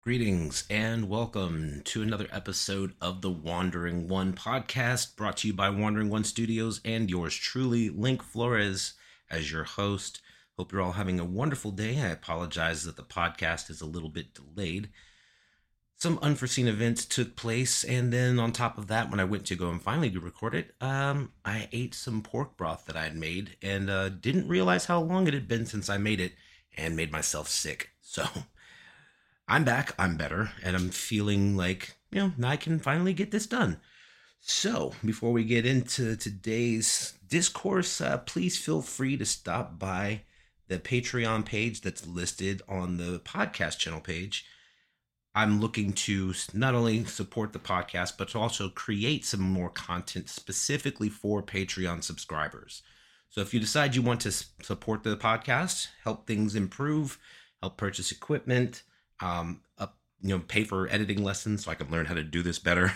Greetings and welcome to another episode of the Wandering One podcast, brought to you by Wandering One Studios and yours truly, Link Flores, as your host. Hope you're all having a wonderful day. I apologize that the podcast is a little bit delayed. Some unforeseen events took place, and then on top of that, when I went to go and finally record it, I ate some pork broth that I had made and didn't realize how long it had been since I made it and made myself sick. So I'm back, I'm better, and I'm feeling like, now I can finally get this done. So, before we get into today's discourse, please feel free to stop by the Patreon page that's listed on the podcast channel page. I'm looking to not only support the podcast, but to also create some more content specifically for Patreon subscribers. So if you decide you want to support the podcast, help things improve, help purchase equipment, pay for editing lessons so I can learn how to do this better.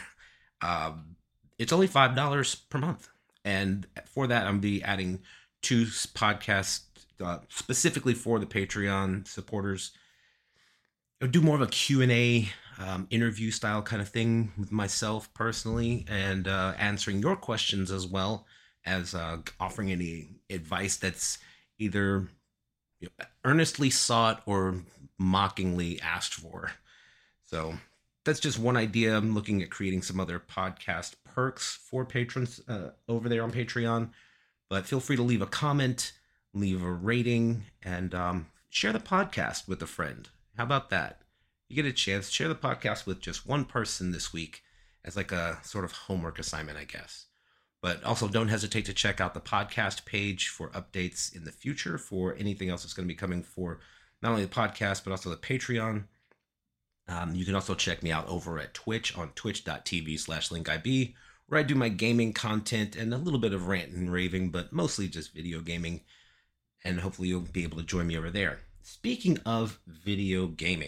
It's only $5 per month. And for that, I'm be adding two podcasts specifically for the Patreon supporters. I'll do more of a Q&A interview style kind of thing with myself personally, and answering your questions as well as offering any advice that's either earnestly sought or mockingly asked for. So that's just one idea. I'm looking at creating some other podcast perks for patrons over there on Patreon. But feel free to leave a comment, leave a rating, and share the podcast with a friend. How about that? You get a chance, share the podcast with just one person this week as like a sort of homework assignment, I guess. But also don't hesitate to check out the podcast page for updates in the future for anything else that's going to be coming for not only the podcast, but also the Patreon. You can also check me out over at Twitch on twitch.tv/linkib, where I do my gaming content and a little bit of rant and raving, but mostly just video gaming. And hopefully you'll be able to join me over there. Speaking of video gaming,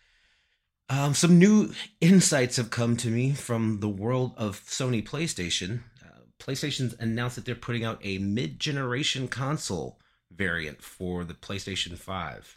some new insights have come to me from the world of Sony PlayStation. PlayStation's announced that they're putting out a mid-generation console variant for the PlayStation 5.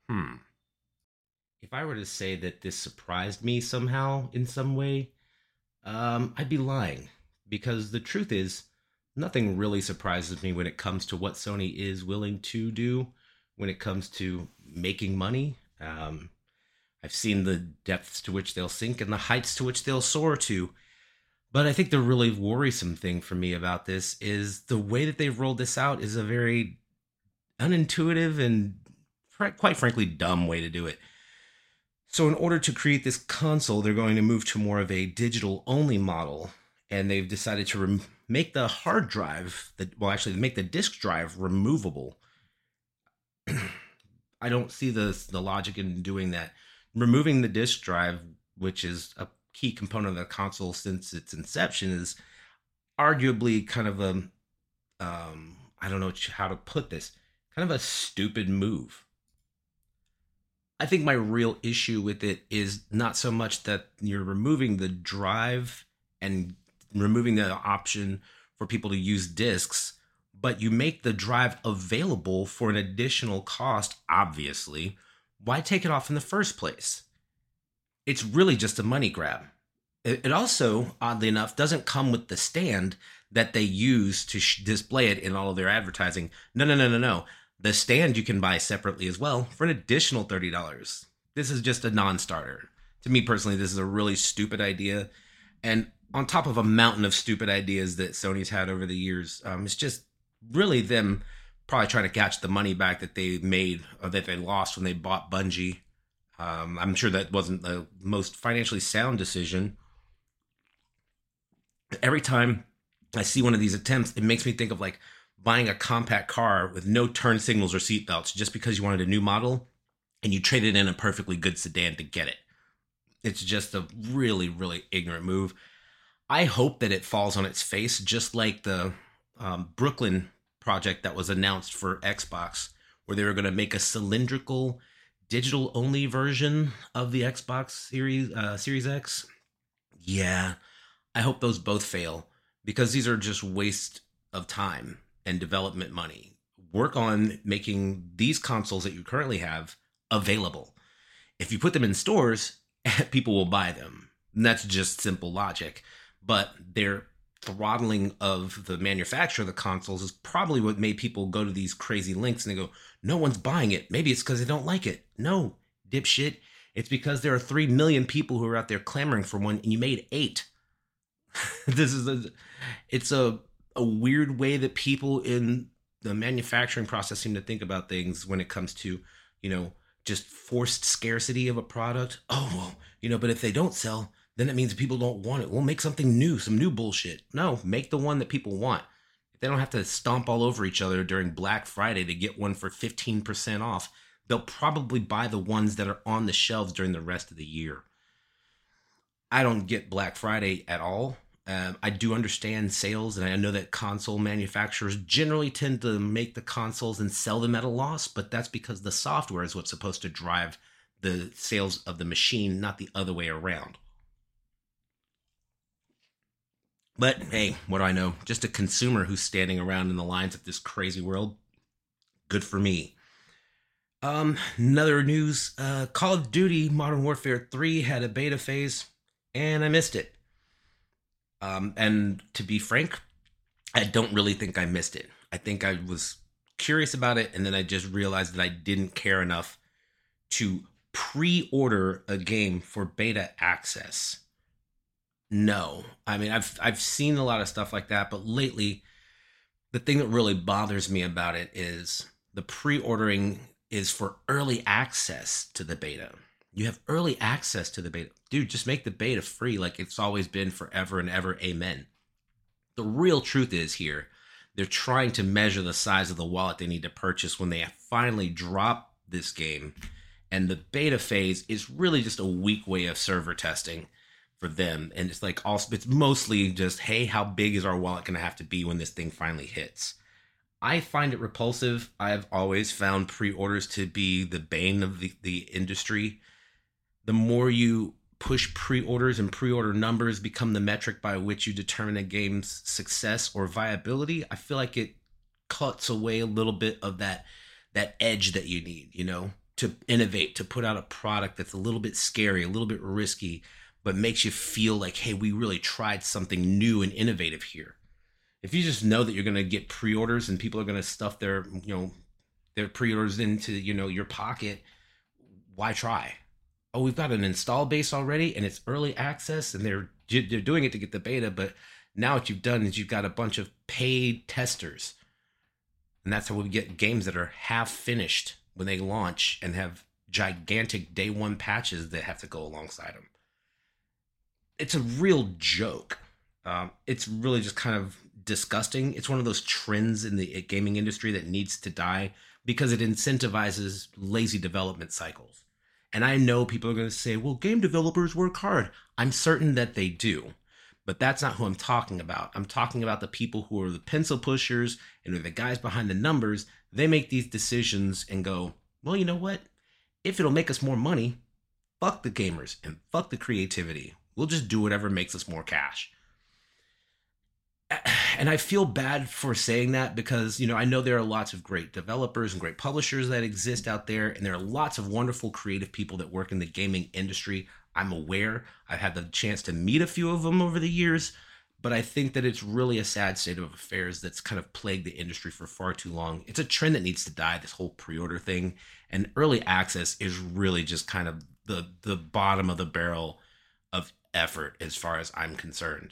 If I were to say that this surprised me somehow in some way, I'd be lying. Because the truth is, nothing really surprises me when it comes to what Sony is willing to do when it comes to making money. I've seen the depths to which they'll sink and the heights to which they'll soar to. But I think the really worrisome thing for me about this is the way that they've rolled this out is a very unintuitive and quite frankly dumb way to do it. So in order to create this console, they're going to move to more of a digital only model, and they've decided to make the hard drive, make the disk drive removable. I don't see the logic in doing that. Removing the disk drive, which is a key component of the console since its inception, is arguably kind of a I don't know how to put this, kind of a stupid move. I think my real issue with it is not so much that you're removing the drive and removing the option for people to use disks, but you make the drive available for an additional cost, obviously. Why take it off in the first place? It's really just a money grab. It also, oddly enough, doesn't come with the stand that they use to display it in all of their advertising. No. The stand you can buy separately as well for an additional $30. This is just a non-starter. To me personally, this is a really stupid idea. And on top of a mountain of stupid ideas that Sony's had over the years, it's just really them probably trying to catch the money back that they made or that they lost when they bought Bungie. I'm sure that wasn't the most financially sound decision. Every time I see one of these attempts, it makes me think of like buying a compact car with no turn signals or seat belts just because you wanted a new model and you traded in a perfectly good sedan to get it. It's just a really, really ignorant move. I hope that it falls on its face, just like the Brooklyn project that was announced for Xbox, where they were going to make a cylindrical digital only version of the Xbox Series X. Yeah, I hope those both fail, because these are just waste of time and development money. Work on making these consoles that you currently have available. If you put them in stores, people will buy them. And that's just simple logic. But their throttling of the manufacturer of the consoles is probably what made people go to these crazy links and they go, no one's buying it. Maybe it's because they don't like it. No, dipshit. It's because there are 3 million people who are out there clamoring for one and you made 8. It's a weird way that people in the manufacturing process seem to think about things when it comes to, just forced scarcity of a product. Oh, well, but if they don't sell, then it means people don't want it. We'll make something new, some new bullshit. No, make the one that people want. If they don't have to stomp all over each other during Black Friday to get one for 15% off, they'll probably buy the ones that are on the shelves during the rest of the year. I don't get Black Friday at all. I do understand sales, and I know that console manufacturers generally tend to make the consoles and sell them at a loss, but that's because the software is what's supposed to drive the sales of the machine, not the other way around. But hey, what do I know? Just a consumer who's standing around in the lines of this crazy world. Good for me. Another news, Call of Duty Modern Warfare 3 had a beta phase, and I missed it. And to be frank, I don't really think I missed it. I think I was curious about it, and then I just realized that I didn't care enough to pre-order a game for beta access. No. I mean, I've seen a lot of stuff like that, but lately, the thing that really bothers me about it is the pre-ordering is for early access to the beta. You have early access to the beta. Dude, just make the beta free like it's always been forever and ever. Amen. The real truth is here, they're trying to measure the size of the wallet they need to purchase when they finally drop this game. And the beta phase is really just a weak way of server testing for them. And it's like also, it's mostly just, hey, how big is our wallet going to have to be when this thing finally hits? I find it repulsive. I've always found pre-orders to be the bane of the industry. The more you push pre-orders and pre-order numbers become the metric by which you determine a game's success or viability, I feel like it cuts away a little bit of that edge that you need, to innovate, to put out a product that's a little bit scary, a little bit risky, but makes you feel like, hey, we really tried something new and innovative here. If you just know that you're going to get pre-orders and people are going to stuff their pre-orders into, your pocket, why try? Oh, we've got an install base already and it's early access and they're doing it to get the beta, but now what you've done is you've got a bunch of paid testers. And that's how we get games that are half finished when they launch and have gigantic day one patches that have to go alongside them. It's a real joke. It's really just kind of disgusting. It's one of those trends in the gaming industry that needs to die because it incentivizes lazy development cycles. And I know people are going to say, well, game developers work hard. I'm certain that they do. But that's not who I'm talking about. I'm talking about the people who are the pencil pushers and are the guys behind the numbers. They make these decisions and go, well, you know what? If it'll make us more money, fuck the gamers and fuck the creativity. We'll just do whatever makes us more cash. And I feel bad for saying that because, I know there are lots of great developers and great publishers that exist out there. And there are lots of wonderful creative people that work in the gaming industry. I'm aware. I've had the chance to meet a few of them over the years. But I think that it's really a sad state of affairs that's kind of plagued the industry for far too long. It's a trend that needs to die, this whole pre-order thing. And early access is really just kind of the bottom of the barrel of effort as far as I'm concerned.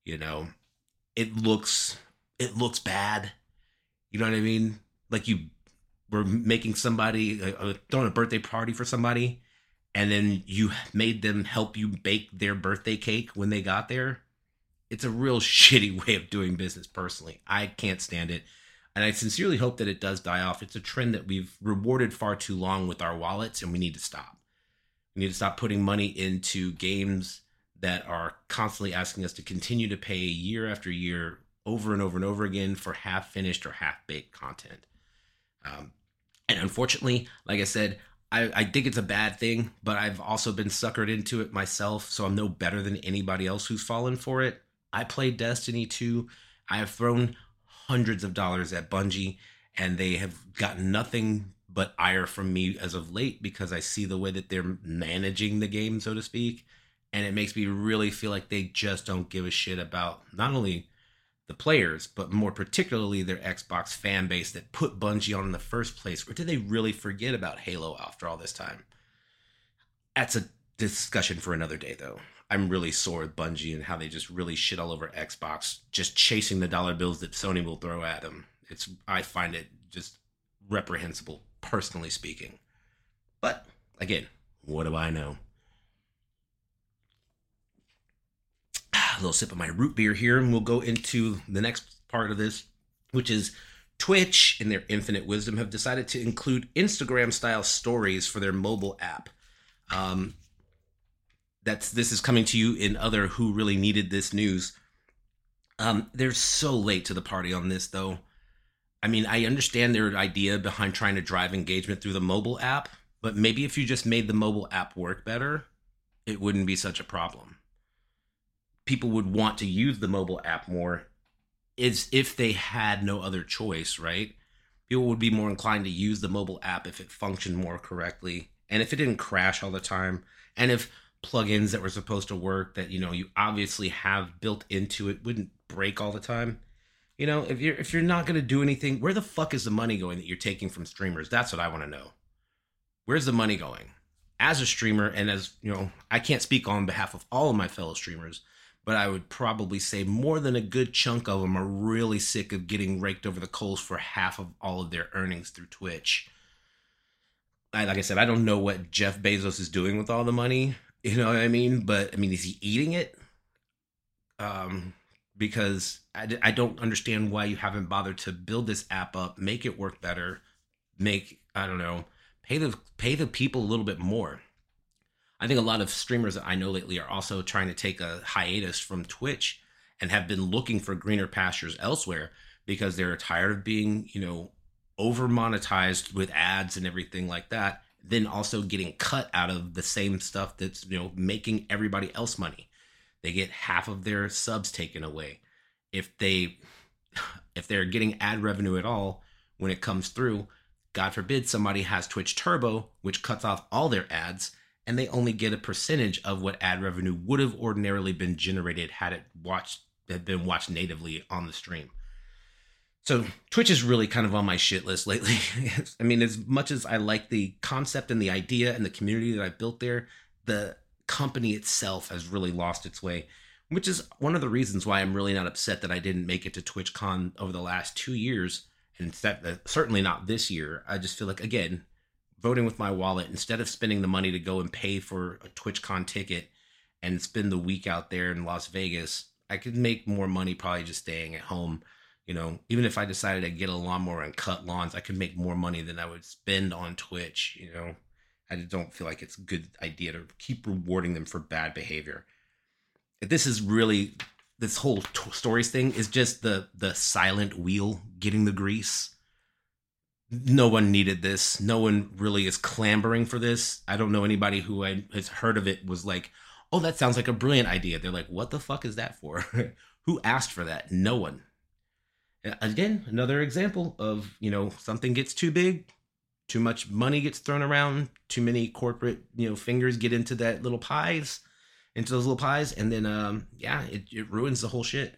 It looks bad. You know what I mean? Like you were making somebody, throwing a birthday party for somebody, and then you made them help you bake their birthday cake when they got there. It's a real shitty way of doing business, personally. I can't stand it. And I sincerely hope that it does die off. It's a trend that we've rewarded far too long with our wallets, and we need to stop. We need to stop putting money into games that are constantly asking us to continue to pay year after year over and over and over again for half-finished or half-baked content. And unfortunately, like I said, I think it's a bad thing, but I've also been suckered into it myself, so I'm no better than anybody else who's fallen for it. I played Destiny 2. I have thrown hundreds of dollars at Bungie, and they have gotten nothing but ire from me as of late because I see the way that they're managing the game, so to speak. And it makes me really feel like they just don't give a shit about not only the players, but more particularly their Xbox fan base that put Bungie on in the first place. Or did they really forget about Halo after all this time? That's a discussion for another day, though. I'm really sore with Bungie and how they just really shit all over Xbox, just chasing the dollar bills that Sony will throw at them. I find it just reprehensible, personally speaking. But again, what do I know? A little sip of my root beer here, and we'll go into the next part of this, which is Twitch, in their infinite wisdom, have decided to include Instagram-style stories for their mobile app. This is coming to you in other who really needed this news. They're so late to the party on this, though. I mean, I understand their idea behind trying to drive engagement through the mobile app, but maybe if you just made the mobile app work better, it wouldn't be such a problem. People would want to use the mobile app more is if they had no other choice, right? People would be more inclined to use the mobile app if it functioned more correctly and if it didn't crash all the time, and if plugins that were supposed to work that you obviously have built into it wouldn't break all the time. If you're not going to do anything, where the fuck is the money going that you're taking from streamers? That's what I want to know. Where's the money going? As a streamer, and as I can't speak on behalf of all of my fellow streamers, but I would probably say more than a good chunk of them are really sick of getting raked over the coals for half of all of their earnings through Twitch. Like I said, I don't know what Jeff Bezos is doing with all the money. You know what I mean? But, is he eating it? Because I don't understand why you haven't bothered to build this app up, make it work better, pay the people a little bit more. I think a lot of streamers that I know lately are also trying to take a hiatus from Twitch and have been looking for greener pastures elsewhere because they're tired of being, over monetized with ads and everything like that. Then also getting cut out of the same stuff that's, making everybody else money. They get half of their subs taken away. If they're getting ad revenue at all when it comes through, God forbid somebody has Twitch Turbo, which cuts off all their ads, and they only get a percentage of what ad revenue would have ordinarily been generated had it been watched natively on the stream. So Twitch is really kind of on my shit list lately. As much as I like the concept and the idea and the community that I built there, the company itself has really lost its way, which is one of the reasons why I'm really not upset that I didn't make it to TwitchCon over the last 2 years, and certainly not this year. I just feel like, again, voting with my wallet, instead of spending the money to go and pay for a TwitchCon ticket and spend the week out there in Las Vegas, I could make more money probably just staying at home. Even if I decided to get a lawnmower and cut lawns, I could make more money than I would spend on Twitch. I just don't feel like it's a good idea to keep rewarding them for bad behavior. This whole stories thing is just the silent wheel getting the grease. No one needed this. No one really is clamoring for this. I don't know anybody who has heard of it was like, oh, that sounds like a brilliant idea. They're like, what the fuck is that for? Who asked for that? No one. Again, another example of, something gets too big, too much money gets thrown around, too many corporate, fingers get into those little pies, and then, it ruins the whole shit.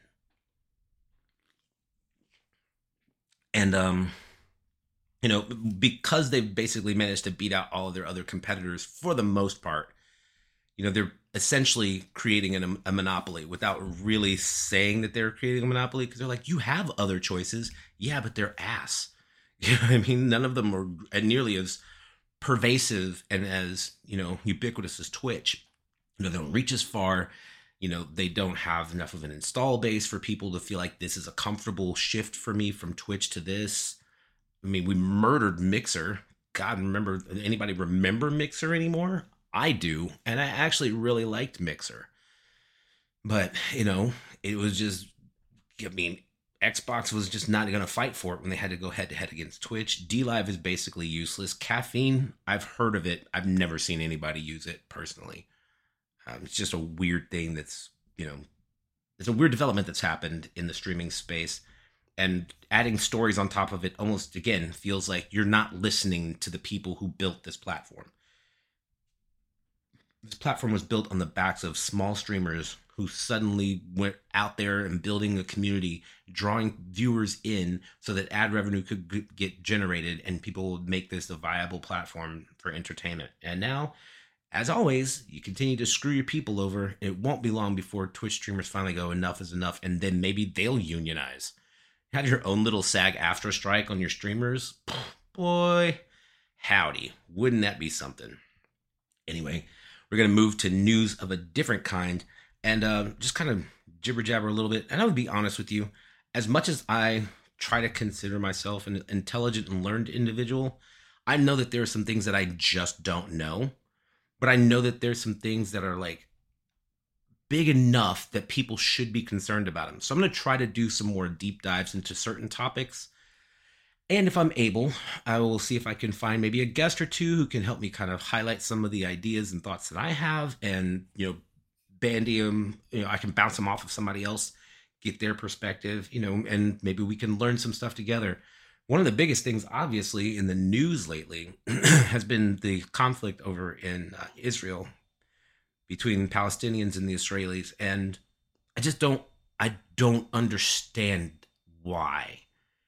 And, because they've basically managed to beat out all of their other competitors for the most part, they're essentially creating a monopoly without really saying that they're creating a monopoly, because they're like, you have other choices. Yeah, but they're ass. None of them are nearly as pervasive and as, ubiquitous as Twitch. They don't reach as far. They don't have enough of an install base for people to feel like this is a comfortable shift for me from Twitch to this. We murdered Mixer. God, anybody remember Mixer anymore? I do, and I actually really liked Mixer. But, it was just, Xbox was just not going to fight for it when they had to go head-to-head against Twitch. DLive is basically useless. Caffeine, I've heard of it. I've never seen anybody use it personally. It's just a weird thing that's, it's a weird development that's happened in the streaming space. And adding stories on top of it almost, again, feels like you're not listening to the people who built this platform. This platform was built on the backs of small streamers who suddenly went out there and building a community, drawing viewers in so that ad revenue could get generated and people would make this a viable platform for entertainment. And now, as always, you continue to screw your people over. It won't be long before Twitch streamers finally go, enough is enough, and then maybe they'll unionize. You had your own little SAG-AFTRA strike on your streamers? Boy, howdy. Wouldn't that be something? Anyway, we're going to move to news of a different kind and just kind of jibber jabber a little bit. And I would be honest with you, as much as I try to consider myself an intelligent and learned individual, I know that there are some things that I just don't know. But I know that there's some things that are like big enough that people should be concerned about them. So I'm going to try to do some more deep dives into certain topics. And if I'm able, I will see if I can find maybe a guest or two who can help me kind of highlight some of the ideas and thoughts that I have and, bandy them, I can bounce them off of somebody else, get their perspective, and maybe we can learn some stuff together. One of the biggest things, obviously, in the news lately has been the conflict over in Israel between Palestinians and the Israelis. And I don't understand why.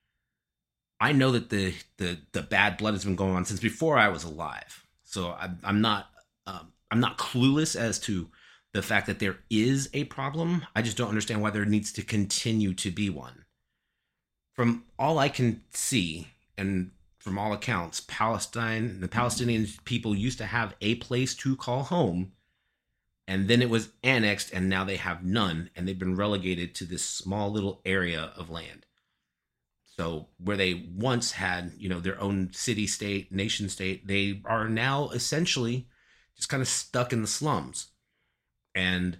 I know that the bad blood has been going on since before I was alive, so I'm not clueless as to the fact that there is a problem. I just don't understand why there needs to continue to be one. From all I can see, and from all accounts, the Palestinian people used to have a place to call home, and then it was annexed, and now they have none, and they've been relegated to this small little area of land. So where they once had, their own city state, nation state, they are now essentially just kind of stuck in the slums. And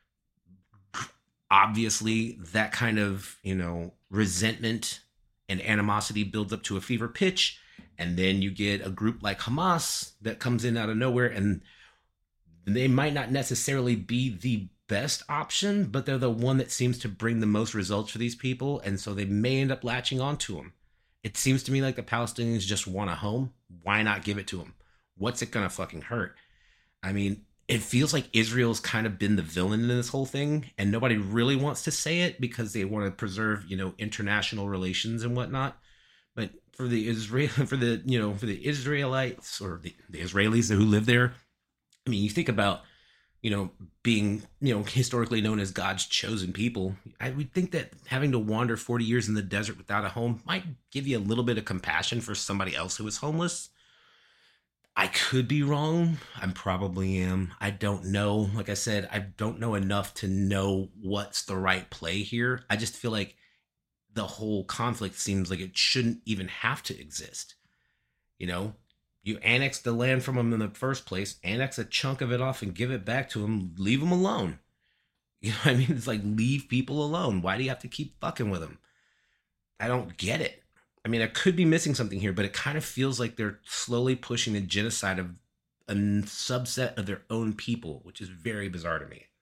obviously that kind of, resentment and animosity builds up to a fever pitch. And then you get a group like Hamas that comes in out of nowhere, and they might not necessarily be the best option, but they're the one that seems to bring the most results for these people, and so they may end up latching onto them. It seems to me like the Palestinians just want a home. Why not give it to them? What's it gonna fucking hurt? I mean, it feels like Israel's kind of been the villain in this whole thing, and nobody really wants to say it because they want to preserve, international relations and whatnot. But for the Israelites or the Israelis who live there, I mean, you think about being, historically known as God's chosen people, I would think that having to wander 40 years in the desert without a home might give you a little bit of compassion for somebody else who is homeless. I could be wrong. I probably am. I don't know. Like I said, I don't know enough to know what's the right play here. I just feel like the whole conflict seems like it shouldn't even have to exist. You annex the land from them in the first place, annex a chunk of it off and give it back to them, leave them alone. You know what I mean? It's like, leave people alone. Why do you have to keep fucking with them? I don't get it. I mean, I could be missing something here, but it kind of feels like they're slowly pushing the genocide of a subset of their own people, which is very bizarre to me.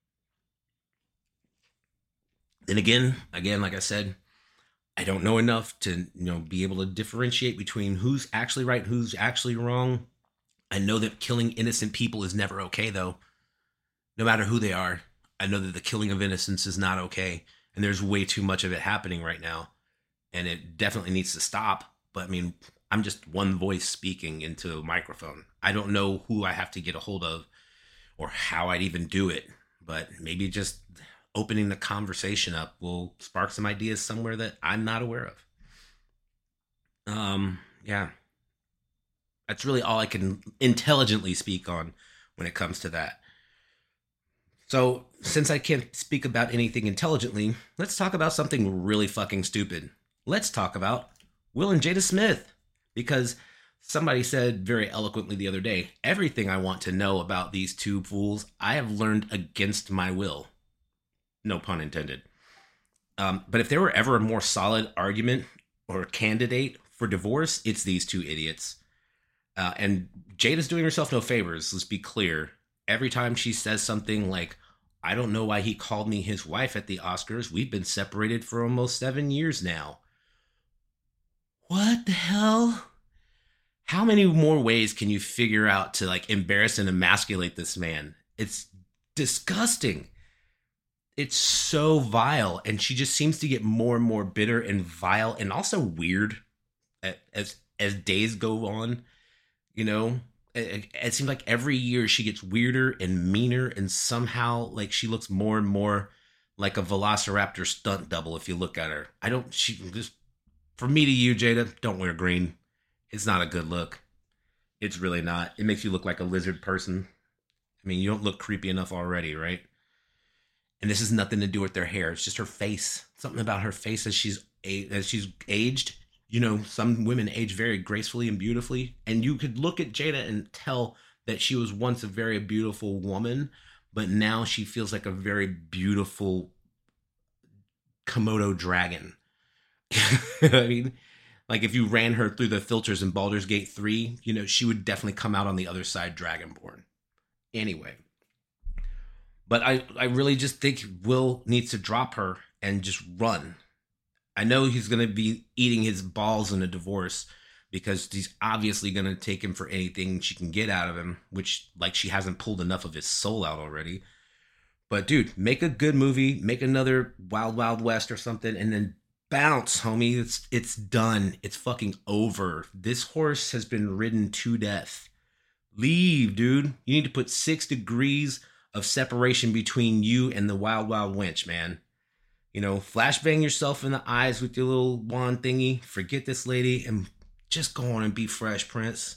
Then again, like I said, I don't know enough to, be able to differentiate between who's actually right and who's actually wrong. I know that killing innocent people is never okay, though. No matter who they are, I know that the killing of innocents is not okay. And there's way too much of it happening right now. And it definitely needs to stop. But I mean, I'm just one voice speaking into a microphone. I don't know who I have to get a hold of or how I'd even do it. But maybe just opening the conversation up will spark some ideas somewhere that I'm not aware of. Yeah. That's really all I can intelligently speak on when it comes to that. So, since I can't speak about anything intelligently, let's talk about something really fucking stupid. Let's talk about Will and Jada Smith. Because somebody said very eloquently the other day, everything I want to know about these two fools, I have learned against my will. No pun intended. But if there were ever a more solid argument or candidate for divorce, it's these two idiots. And Jada's doing herself no favors, let's be clear. Every time she says something like, I don't know why he called me his wife at the Oscars. We've been separated for almost 7 years now. What the hell? How many more ways can you figure out to like embarrass and emasculate this man? It's disgusting. It's so vile. And she just seems to get more and more bitter and vile and also weird as days go on. You know, it seems like every year she gets weirder and meaner, and somehow like she looks more and more like a velociraptor stunt double if you look at her. I don't, she just, for me to you, Jada, don't wear green. It's not a good look. It's really not. It makes you look like a lizard person. I mean, you don't look creepy enough already, right? And this has nothing to do with their hair. It's just her face. Something about her face as she's aged. You know, some women age very gracefully and beautifully, and you could look at Jada and tell that she was once a very beautiful woman, but now she feels like a very beautiful Komodo dragon. I mean, like if you ran her through the filters in Baldur's Gate 3, you know, she would definitely come out on the other side Dragonborn. Anyway, but I really just think Will needs to drop her and just run. I know he's going to be eating his balls in a divorce because he's obviously going to take him for anything she can get out of him, which, like, she hasn't pulled enough of his soul out already. But, dude, make a good movie, make another Wild Wild West or something, and then bounce, homie. It's done. It's fucking over. This horse has been ridden to death. Leave, dude. You need to put 6 degrees of separation between you and the Wild Wild Wench, man. You know, flashbang yourself in the eyes with your little wand thingy. Forget this lady and just go on and be Fresh Prince.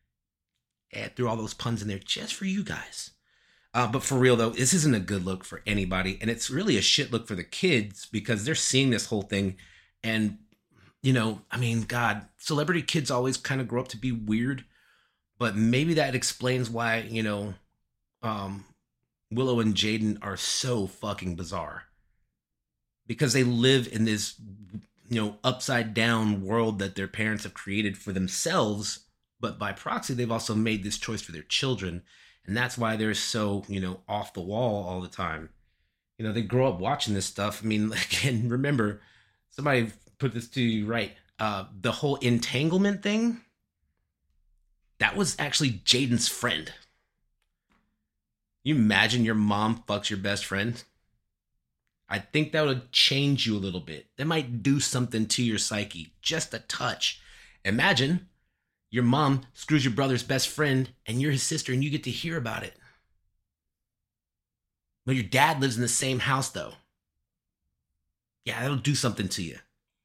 Add through all those puns in there just for you guys. But for real, though, this isn't a good look for anybody. And it's really a shit look for the kids because they're seeing this whole thing. And, you know, I mean, God, celebrity kids always kind of grow up to be weird. But maybe that explains why, you know, Willow and Jaden are so fucking bizarre. Because they live in this, you know, upside down world that their parents have created for themselves. But by proxy, they've also made this choice for their children. And that's why they're so, you know, off the wall all the time. You know, they grow up watching this stuff. I mean, again, remember, somebody put this to you right. The whole entanglement thing, that was actually Jaden's friend. You imagine your mom fucks your best friend? I think that would change you a little bit. That might do something to your psyche, just a touch. Imagine your mom screws your brother's best friend and you're his sister and you get to hear about it. But your dad lives in the same house though. Yeah, that'll do something to you.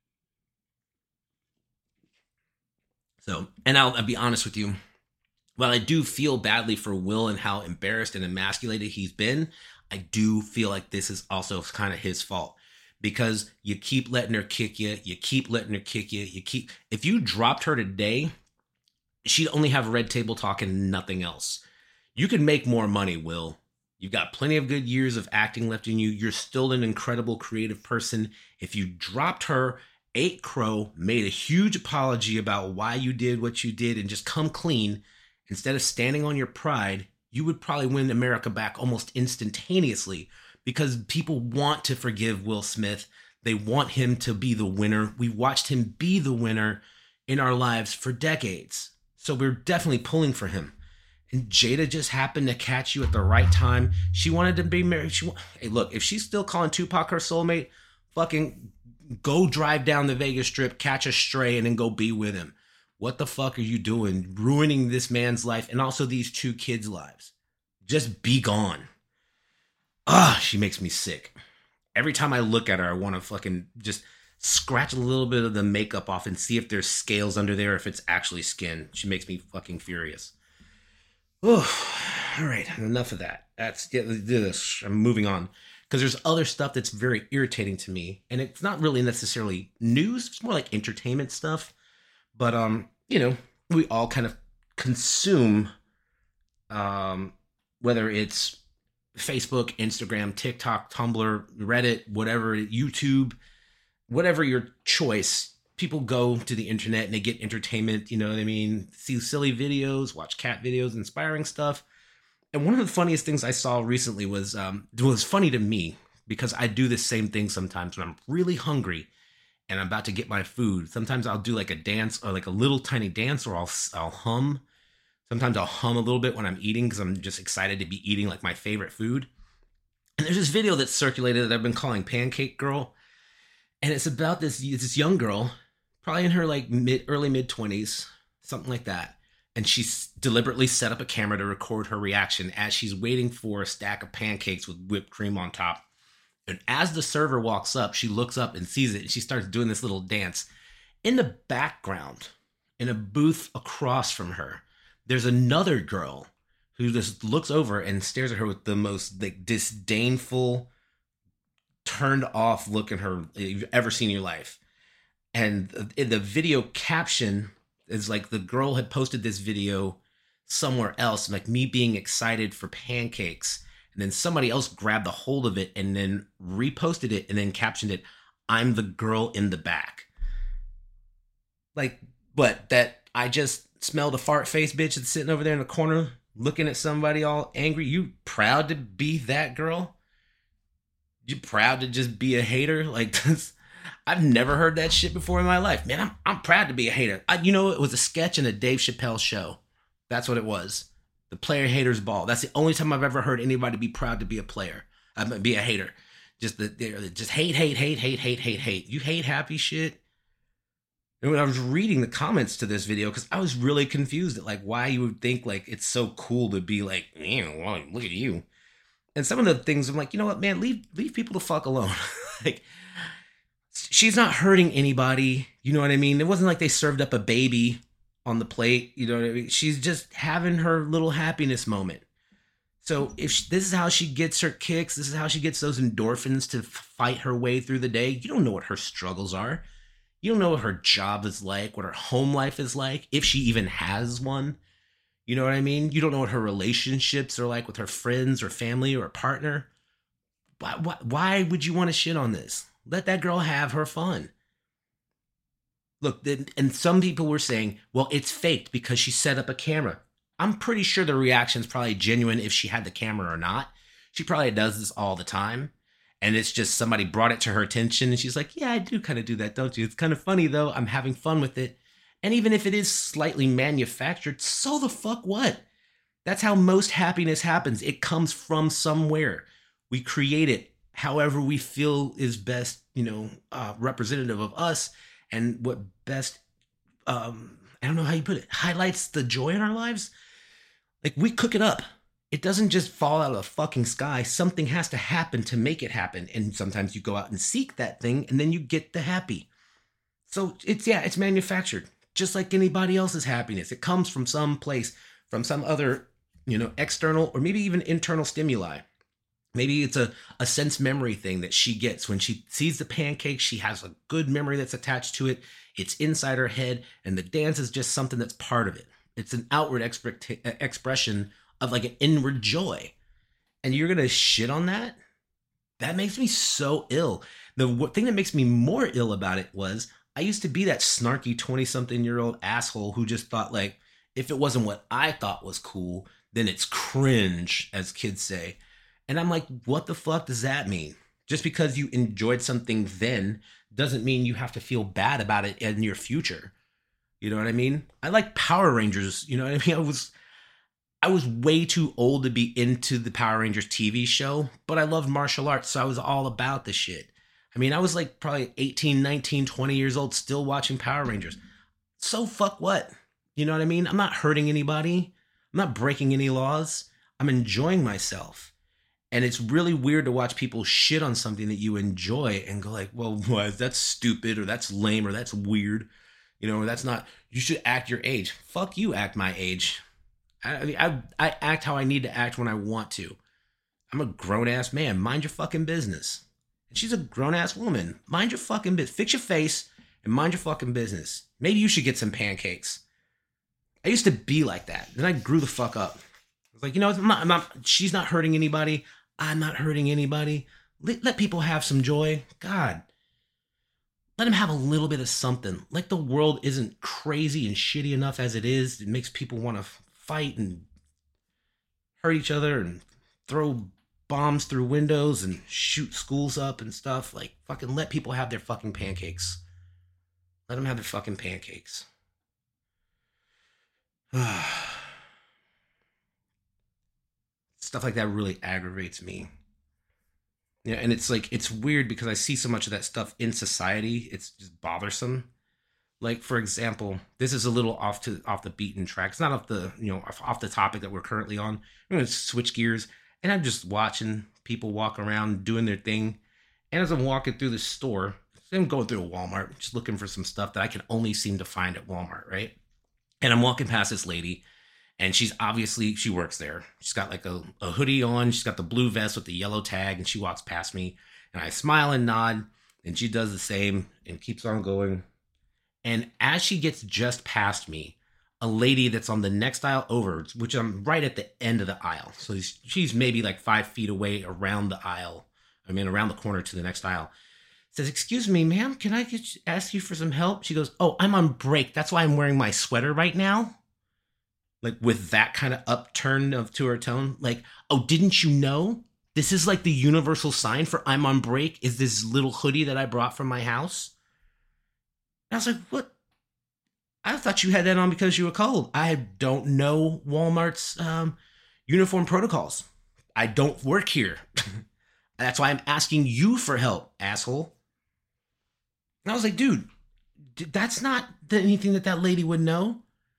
So, and I'll be honest with you. While I do feel badly for Will and how embarrassed and emasculated he's been, I do feel like this is also kind of his fault because you keep letting her kick you. If you dropped her today, she'd only have red table talk and nothing else. You can make more money, Will. You've got plenty of good years of acting left in you. You're still an incredible creative person. If you dropped her, ate crow, made a huge apology about why you did what you did and just come clean, instead of standing on your pride, you would probably win America back almost instantaneously because people want to forgive Will Smith. They want him to be the winner. We watched him be the winner in our lives for decades. So we're definitely pulling for him. And Jada just happened to catch you at the right time. She wanted to be married. Hey, look, if she's still calling Tupac her soulmate, fucking go drive down the Vegas Strip, catch a stray, and then go be with him. What the fuck are you doing? Ruining this man's life and also these 2 kids' lives. Just be gone. She makes me sick. Every time I look at her, I want to fucking just scratch a little bit of the makeup off and see if there's scales under there, if it's actually skin. She makes me fucking furious. All right, enough of that. Let's do this. I'm moving on. Because there's other stuff that's very irritating to me. And it's not really necessarily news. It's more like entertainment stuff. But, you know, we all kind of consume, whether it's Facebook, Instagram, TikTok, Tumblr, Reddit, whatever, YouTube, whatever your choice. People go to the internet and they get entertainment, you know what I mean? See silly videos, watch cat videos, inspiring stuff. And one of the funniest things I saw recently it was funny to me because I do the same thing sometimes when I'm really hungry and I'm about to get my food. Sometimes I'll do like a dance or like a little tiny dance, or I'll hum. Sometimes I'll hum a little bit when I'm eating because I'm just excited to be eating like my favorite food. And there's this video that's circulated that I've been calling Pancake Girl, and it's about this young girl, probably in her like early mid 20s, something like that. And she's deliberately set up a camera to record her reaction as she's waiting for a stack of pancakes with whipped cream on top. And as the server walks up, she looks up and sees it, and she starts doing this little dance. In the background, in a booth across from her, there's another girl who just looks over and stares at her with the most like disdainful, turned off look in her you've ever seen in your life. And in the video caption is like the girl had posted this video somewhere else, like me being excited for pancakes. And then somebody else grabbed a hold of it and then reposted it and then captioned it, "I'm the girl in the back." Like, what? That I just smelled a fart face bitch that's sitting over there in the corner looking at somebody all angry? You proud to be that girl? You proud to just be a hater? Like this? I've never heard that shit before in my life. Man, I'm proud to be a hater. It was a sketch in a Dave Chappelle show. That's what it was. The player haters ball. That's the only time I've ever heard anybody be proud to be a player. Be a hater. Just hate. You hate happy shit. And when I was reading the comments to this video, because I was really confused at like why you would think like it's so cool to be like, well, look at you. And some of the things I'm like, you know what, man, leave people the fuck alone. Like, she's not hurting anybody. You know what I mean? It wasn't like they served up a baby on the plate. You know what I mean? She's just having her little happiness moment. So if this is how she gets her kicks, this is how she gets those endorphins to fight her way through the day. You don't know what her struggles are. You don't know what her job is like, what her home life is like, if she even has one. You know what I mean? You don't know what her relationships are like with her friends or family or a partner. Why would you want to shit on this? Let that girl have her fun. Look, and some people were saying, well, it's faked because she set up a camera. I'm pretty sure the reaction's probably genuine if she had the camera or not. She probably does this all the time. And it's just somebody brought it to her attention and she's like, yeah, I do kind of do that, don't you? It's kind of funny though. I'm having fun with it. And even if it is slightly manufactured, so the fuck what? That's how most happiness happens. It comes from somewhere. We create it however we feel is best, representative of us and what best, I don't know how you put it, highlights the joy in our lives. Like, we cook it up. It doesn't just fall out of the fucking sky. Something has to happen to make it happen. And sometimes you go out and seek that thing and then you get the happy. So it's manufactured. Just like anybody else's happiness. It comes from some place, from some other, external or maybe even internal stimuli. Maybe it's a sense memory thing that she gets. When she sees the pancake, she has a good memory that's attached to it. It's inside her head, and the dance is just something that's part of it. It's an outward expression of like an inward joy. And you're going to shit on that? That makes me so ill. The thing that makes me more ill about it was I used to be that snarky 20-something-year-old asshole who just thought, like, if it wasn't what I thought was cool, then it's cringe, as kids say. And I'm like, what the fuck does that mean? Just because you enjoyed something then doesn't mean you have to feel bad about it in your future. You know what I mean? I like Power Rangers. You know what I mean? I was way too old to be into the Power Rangers TV show, but I loved martial arts, so I was all about the shit. I mean, I was like probably 18, 19, 20 years old still watching Power Rangers. So fuck what? You know what I mean? I'm not hurting anybody. I'm not breaking any laws. I'm enjoying myself. And it's really weird to watch people shit on something that you enjoy and go like, well, what? That's stupid, or that's lame, or that's weird. Or that's not, you should act your age. Fuck you, act my age. I act how I need to act when I want to. I'm a grown-ass man. Mind your fucking business. And she's a grown-ass woman. Mind your fucking business. Fix your face and mind your fucking business. Maybe you should get some pancakes. I used to be like that. Then I grew the fuck up. I was like, she's not hurting anybody. I'm not hurting anybody. Let people have some joy. God. Let them have a little bit of something. Like, the world isn't crazy and shitty enough as it is. It makes people want to fight and hurt each other and throw bombs through windows and shoot schools up and stuff. Like, fucking let people have their fucking pancakes. Let them have their fucking pancakes. Stuff like that really aggravates me. Yeah, and it's like, it's weird because I see so much of that stuff in society. It's just bothersome. Like, for example, this is a little off the beaten track. It's not off the, off the topic that we're currently on. I'm gonna switch gears, and I'm just watching people walk around doing their thing. And as I'm walking through the store, I'm going through a Walmart, just looking for some stuff that I can only seem to find at Walmart, right? And I'm walking past this lady, and she works there. She's got like a hoodie on. She's got the blue vest with the yellow tag, and she walks past me, and I smile and nod, and she does the same and keeps on going. And as she gets just past me, a lady that's on the next aisle over, which I'm right at the end of the aisle. So she's maybe like 5 feet away around the aisle. Around the corner to the next aisle. Says, "Excuse me, ma'am, can I ask you for some help?" She goes, "Oh, I'm on break. That's why I'm wearing my sweater right now." Like, with that kind of upturn to her tone. Like, "Oh, didn't you know? This is like the universal sign for I'm on break is this little hoodie that I brought from my house." And I was like, "What? I thought you had that on because you were cold." I don't know Walmart's uniform protocols. I don't work here. That's why I'm asking you for help, asshole. And I was like, dude, that's not anything that lady would know.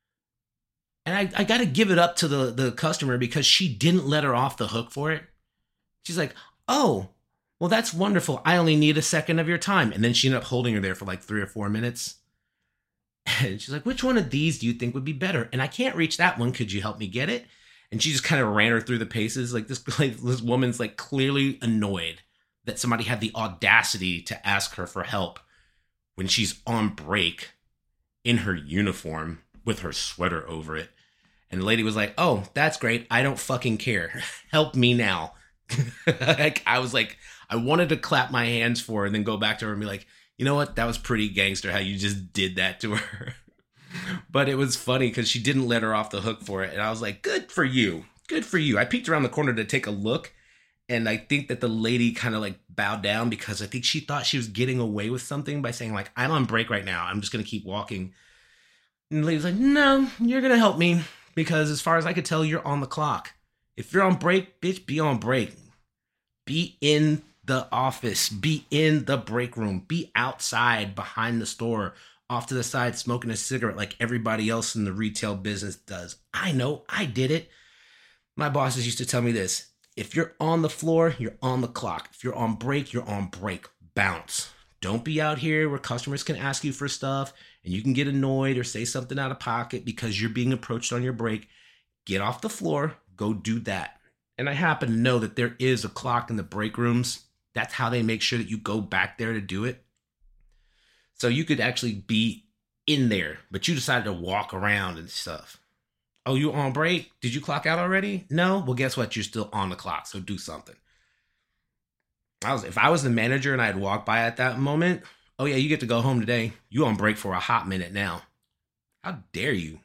And I got to give it up to the customer because she didn't let her off the hook for it. She's like, "Oh, well, that's wonderful. I only need a second of your time." And then she ended up holding her there for like 3 or 4 minutes. And she's like, "Which one of these do you think would be better? And I can't reach that one. Could you help me get it?" And she just kind of ran her through the paces. Like, this woman's like clearly annoyed that somebody had the audacity to ask her for help when she's on break in her uniform with her sweater over it. And the lady was like, "Oh, that's great. I don't fucking care. Help me now." Like, I was like, I wanted to clap my hands for her and then go back to her and be like, "You know what? That was pretty gangster how you just did that to her." But it was funny because she didn't let her off the hook for it. And I was like, good for you. Good for you. I peeked around the corner to take a look. And I think that the lady kind of like bowed down because I think she thought she was getting away with something by saying like, "I'm on break right now. I'm just going to keep walking." And the lady was like, "No, you're going to help me because as far as I could tell, you're on the clock. If you're on break, bitch, be on break. Be in the office. Be in the break room. Be outside behind the store, off to the side, smoking a cigarette like everybody else in the retail business does. I know, I did it. My bosses used to tell me this. If you're on the floor, you're on the clock. If you're on break, you're on break. Bounce. Don't be out here where customers can ask you for stuff and you can get annoyed or say something out of pocket because you're being approached on your break. Get off the floor. Go do that." And I happen to know that there is a clock in the break rooms. That's how they make sure that you go back there to do it. So you could actually be in there, but you decided to walk around and stuff. "Oh, you on break? Did you clock out already?" "No? Well, guess what? You're still on the clock, so do something." If I was the manager and I had walked by at that moment, "Oh yeah, you get to go home today. You on break for a hot minute now." How dare you?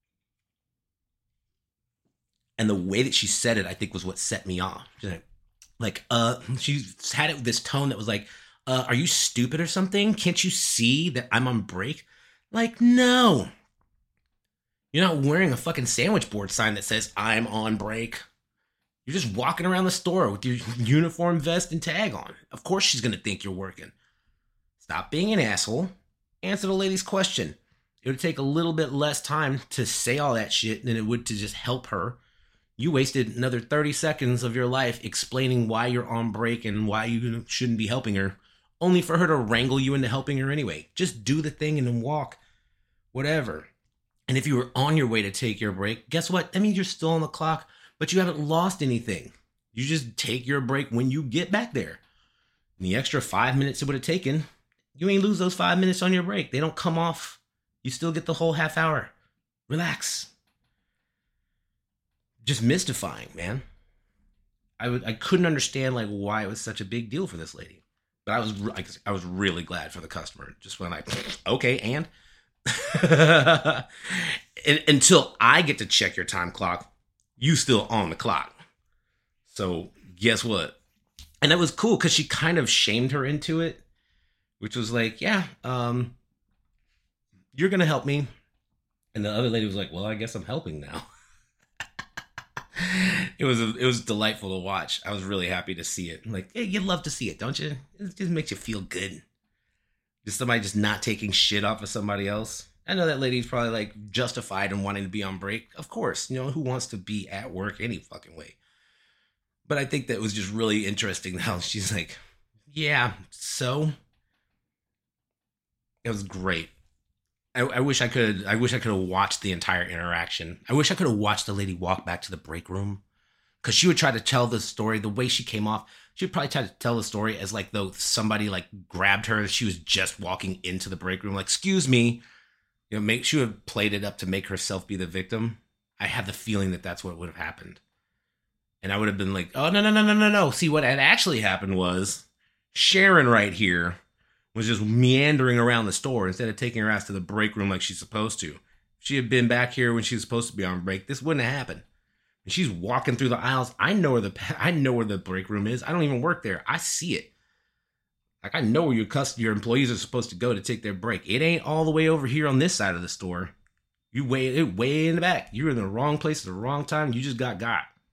And the way that she said it, I think, was what set me off. She's she had it with this tone that was like, "Are you stupid or something? Can't you see that I'm on break?" Like, no. You're not wearing a fucking sandwich board sign that says "I'm on break." You're just walking around the store with your uniform vest and tag on. Of course she's going to think you're working. Stop being an asshole. Answer the lady's question. It would take a little bit less time to say all that shit than it would to just help her. You wasted another 30 seconds of your life explaining why you're on break and why you shouldn't be helping her, only for her to wrangle you into helping her anyway. Just do the thing and then walk. Whatever. And if you were on your way to take your break, guess what? That means you're still on the clock, but you haven't lost anything. You just take your break when you get back there. And the extra 5 minutes it would have taken, you ain't lose those 5 minutes on your break. They don't come off. You still get the whole half hour. Relax. Just mystifying, man. I couldn't understand like why it was such a big deal for this lady, but I was really glad for the customer. Just when okay, and until I get to check your time clock, You still on the clock. So guess what? And that was cool because she kind of shamed her into it, which was like, yeah, you're gonna help me. And the other lady was like, well, I guess I'm helping now. It was delightful to watch. I was really happy to see it. Like, hey, you love to see it, don't you? It just makes you feel good. Just somebody just not taking shit off of somebody else. I know that lady's probably like justified in wanting to be on break. Of course, who wants to be at work any fucking way? But I think that was just really interesting how she's like, yeah, so it was great. I wish I could. I wish I could have watched the entire interaction. I wish I could have watched the lady walk back to the break room, because she would try to tell the story the way she came off. She would probably try to tell the story as like though somebody like grabbed her and she was just walking into the break room. Like, excuse me, she would have played it up to make herself be the victim. I have the feeling that that's what would have happened, and I would have been like, oh no no no no no no. See, what had actually happened was Sharon right here was just meandering around the store instead of taking her ass to the break room like she's supposed to. If she had been back here when she was supposed to be on break, this wouldn't have happened. And she's walking through the aisles. I know where the break room is. I don't even work there. I see it. Like, I know where your employees are supposed to go to take their break. It ain't all the way over here on this side of the store. You way in the back. You're in the wrong place at the wrong time. You just got.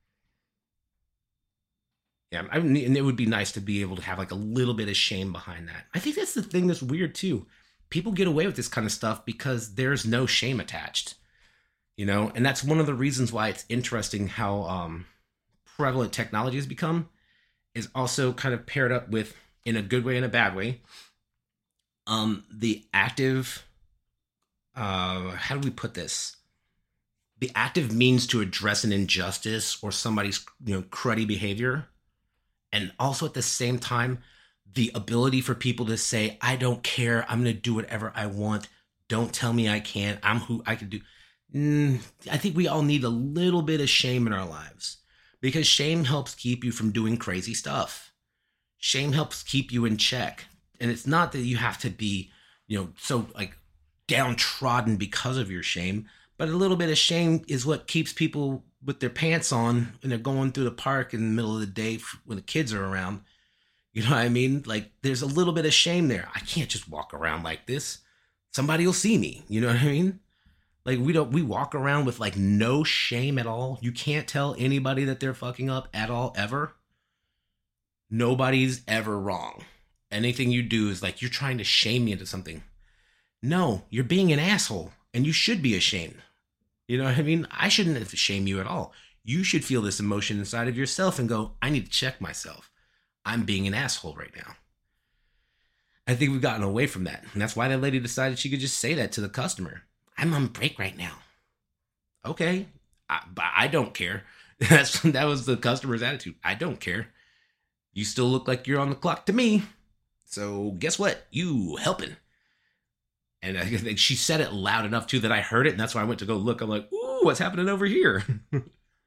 Yeah, and it would be nice to be able to have like a little bit of shame behind that. I think that's the thing that's weird too. People get away with this kind of stuff because there's no shame attached, and that's one of the reasons why it's interesting how prevalent technology has become, is also kind of paired up with, in a good way and a bad way, the active, how do we put this? The active means to address an injustice or somebody's cruddy behavior. And also at the same time, the ability for people to say, I don't care. I'm going to do whatever I want. Don't tell me I can't. I'm who I can do. I think we all need a little bit of shame in our lives, because shame helps keep you from doing crazy stuff. Shame helps keep you in check. And it's not that you have to be, so like downtrodden because of your shame, but a little bit of shame is what keeps people with their pants on when they're going through the park in the middle of the day when the kids are around. You know what I mean? Like, there's a little bit of shame there. I can't just walk around like this. Somebody will see me. You know what I mean? Like, we walk around with like no shame at all. You can't tell anybody that they're fucking up at all, ever. Nobody's ever wrong. Anything you do is like, you're trying to shame me into something. No, you're being an asshole, and you should be ashamed. You know what I mean? I shouldn't have to shame you at all. You should feel this emotion inside of yourself and go, I need to check myself. I'm being an asshole right now. I think we've gotten away from that. And that's why that lady decided she could just say that to the customer. I'm on break right now. Okay. But I don't care. That was the customer's attitude. I don't care. You still look like you're on the clock to me. So guess what? You helping. And I think she said it loud enough too that I heard it, and that's why I went to go look. I'm like, ooh, what's happening over here? And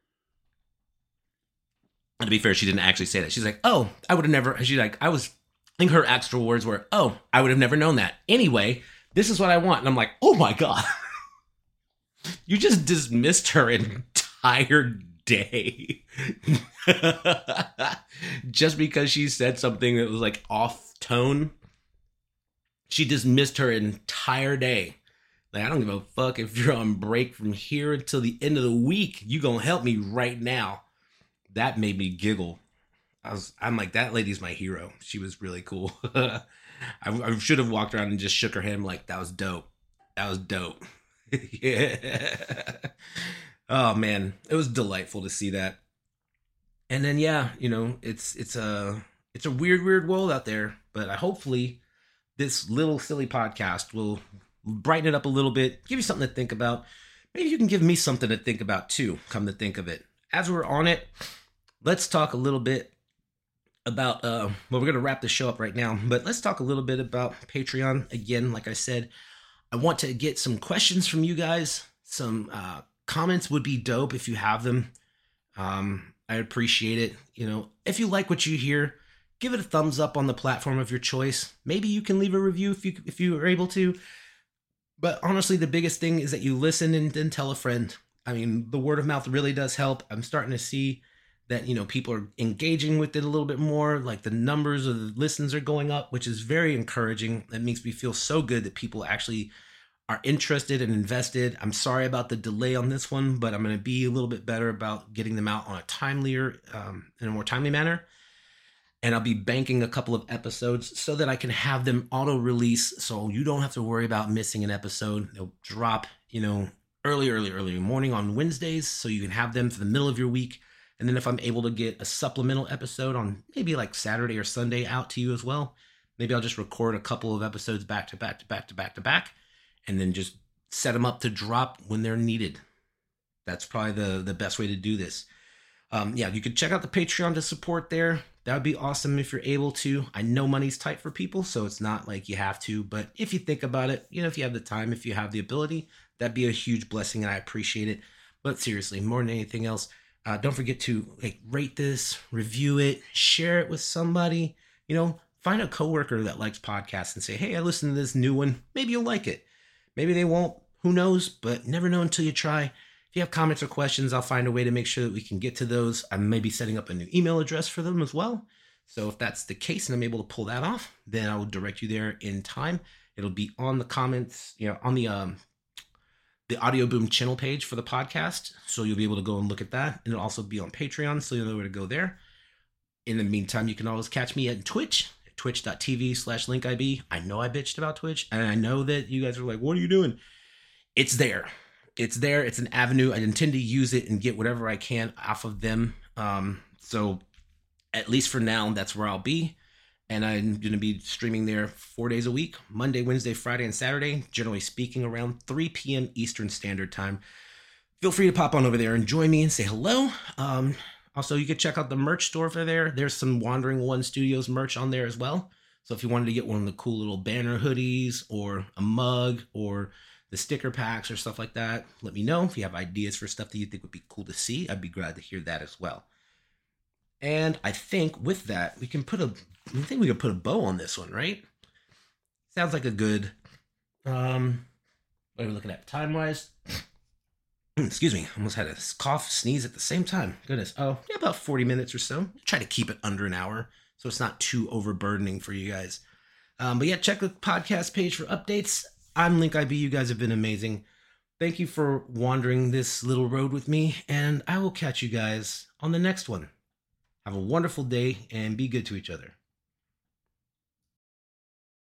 to be fair, she didn't actually say that. She's like, oh, I would have never. She's like, I think her actual words were, oh, I would have never known that. Anyway, this is what I want. And I'm like, oh my God. You just dismissed her entire day. Just because she said something that was like off tone. She dismissed her entire day. Like, I don't give a fuck if you're on break from here until the end of the week. You gonna help me right now. That made me giggle. I'm like, that lady's my hero. She was really cool. I should have walked around and just shook her hand like, that was dope. That was dope. Yeah. Oh man, it was delightful to see that. And then yeah, it's a weird world out there, but hopefully this little silly podcast will brighten it up a little bit, give you something to think about. Maybe you can give me something to think about too, come to think of it. As we're on it, let's talk a little bit about, well, we're going to wrap the show up right now, but let's talk a little bit about Patreon. Again, like I said, I want to get some questions from you guys. Some comments would be dope if you have them. I appreciate it. If you like what you hear, give it a thumbs up on the platform of your choice. Maybe you can leave a review if you are able to. But honestly, the biggest thing is that you listen and then tell a friend. I mean, the word of mouth really does help. I'm starting to see that, people are engaging with it a little bit more. Like the numbers of the listens are going up, which is very encouraging. That makes me feel so good that people actually are interested and invested. I'm sorry about the delay on this one, but I'm going to be a little bit better about getting them out on a in a more timely manner. And I'll be banking a couple of episodes so that I can have them auto release, so you don't have to worry about missing an episode. They'll drop, early morning on Wednesdays, so you can have them for the middle of your week. And then if I'm able to get a supplemental episode on maybe like Saturday or Sunday out to you as well, maybe I'll just record a couple of episodes back to back, and then just set them up to drop when they're needed. That's probably the best way to do this. You could check out the Patreon to support there. That would be awesome if you're able to. I know money's tight for people, so it's not like you have to. But if you think about it, if you have the time, if you have the ability, that'd be a huge blessing, and I appreciate it. But seriously, more than anything else, don't forget to rate this, review it, share it with somebody. Find a coworker that likes podcasts and say, hey, I listened to this new one. Maybe you'll like it. Maybe they won't. Who knows? But never know until you try. If you have comments or questions, I'll find a way to make sure that we can get to those. I may be setting up a new email address for them as well. So if that's the case and I'm able to pull that off, then I will direct you there in time. It'll be on the comments, on the Audio Boom channel page for the podcast. So you'll be able to go and look at that. And it'll also be on Patreon, so you'll know where to go there. In the meantime, you can always catch me at Twitch, twitch.tv/linkib. I know I bitched about Twitch, and I know that you guys are like, what are you doing? It's there. It's there. It's an avenue. I intend to use it and get whatever I can off of them. So at least for now, that's where I'll be. And I'm going to be streaming there 4 days a week, Monday, Wednesday, Friday, and Saturday, generally speaking around 3 p.m. Eastern Standard Time. Feel free to pop on over there and join me and say hello. Also, you can check out the merch store for there. There's some Wandering One Studios merch on there as well. So if you wanted to get one of the cool little banner hoodies or a mug or the sticker packs or stuff like that, let me know. If you have ideas for stuff that you think would be cool to see, I'd be glad to hear that as well. And I think with that, we can put a bow on this one, right? Sounds like a good, what are we looking at time-wise? Excuse me, almost had a cough, sneeze at the same time. Goodness. Oh, yeah, about 40 minutes or so. Try to keep it under an hour so it's not too overburdening for you guys. But yeah, check the podcast page for updates. I'm Link IB. You guys have been amazing. Thank you for wandering this little road with me, and I will catch you guys on the next one. Have a wonderful day and be good to each other.